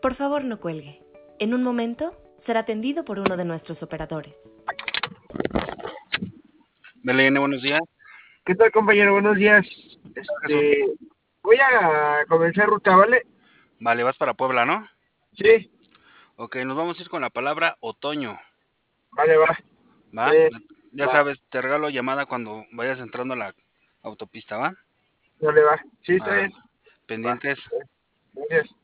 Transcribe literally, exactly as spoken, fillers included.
Por favor, no cuelgue. En un momento será atendido por uno de nuestros operadores. B L N, buenos días. ¿Qué tal, compañero? Buenos días. Jesús. Este, voy a comenzar ruta, ¿vale? Vale, vas para Puebla, ¿no? Sí, Ok, nos vamos a ir con la palabra otoño. vale, va. ¿Va? Eh, Ya va, sabes, te regalo llamada cuando vayas entrando a la autopista, ¿va? vale, va. Sí, está Ah, bien. Va. pendientes. Gracias.